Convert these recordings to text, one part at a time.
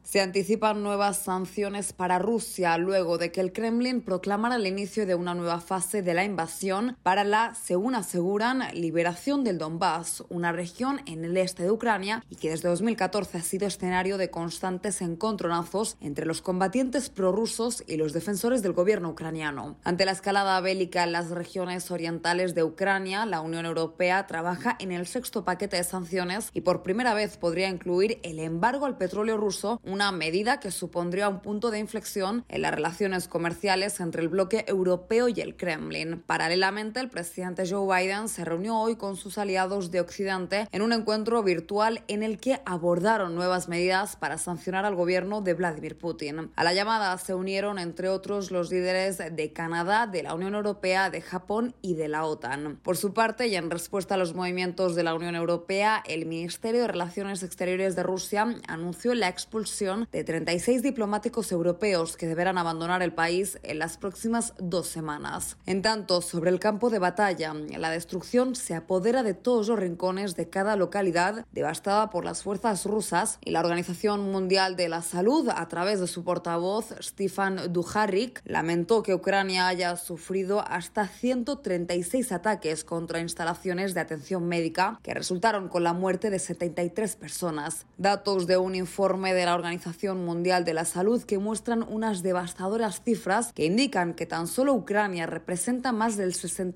Se anticipan nuevas sanciones para Rusia luego de que el Kremlin proclamara el inicio de una nueva fase de la invasión para la, según aseguran, liberación del Donbass, una región en el este de Ucrania y que desde 2014 ha sido escenario de constantes encontronazos entre los combatientes prorrusos y los defensores del gobierno ucraniano. Ante la escalada bélica en las regiones orientales de Ucrania, la Unión Europea trabaja en el sexto paquete de sanciones y por primera vez podría incluir el embargo al petróleo ruso, una medida que supondría un punto de inflexión en las relaciones comerciales entre el bloque europeo y el Kremlin. Paralelamente, el presidente Joe Biden se reunió hoy con sus aliados de Occidente en un encuentro virtual en el que abordaron nuevas medidas para sancionar al gobierno de Vladimir Putin. A la llamada se unieron, entre otros, los líderes de Canadá, de la Unión Europea, de Japón y de la OTAN. Por su parte, y en respuesta a los movimientos de la Unión Europea, el Ministerio de Relaciones Exteriores de Rusia anunció la expulsión de 36 diplomáticos europeos que deberán abandonar el país en las próximas 2 semanas. En tanto, sobre el campo de batalla, la destrucción se apodera de todos los rincones de cada localidad devastada por las fuerzas rusas y la Organización Mundial de la Salud, a través de su portavoz, Stefan Dujarric, lamentó que Ucrania haya sufrido hasta 136 ataques contra instalaciones de atención médica que resultaron con la muerte de 73 personas. Datos de un informe de la Organización Mundial de la Salud que muestran unas devastadoras cifras que indican que tan solo Ucrania representa más del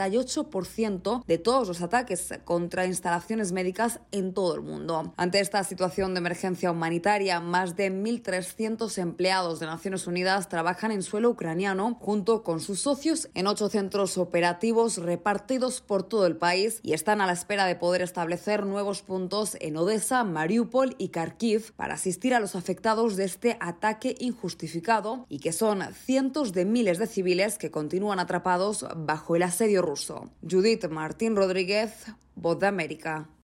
68% de todos los ataques contra instalaciones médicas en todo el mundo. Ante esta situación de emergencia humanitaria, más de 1.300 empleados de Naciones Unidas trabajan en suelo ucraniano junto con sus socios en 8 centros operativos repartidos por todo el país y están a la espera de poder establecer nuevos puntos en Odessa, Mariupol y Kharkiv para asistir a los afectados de este ataque injustificado y que son cientos de miles de civiles que continúan atrapados bajo el asedio ruso. Judith Martín Rodríguez, Voz de América.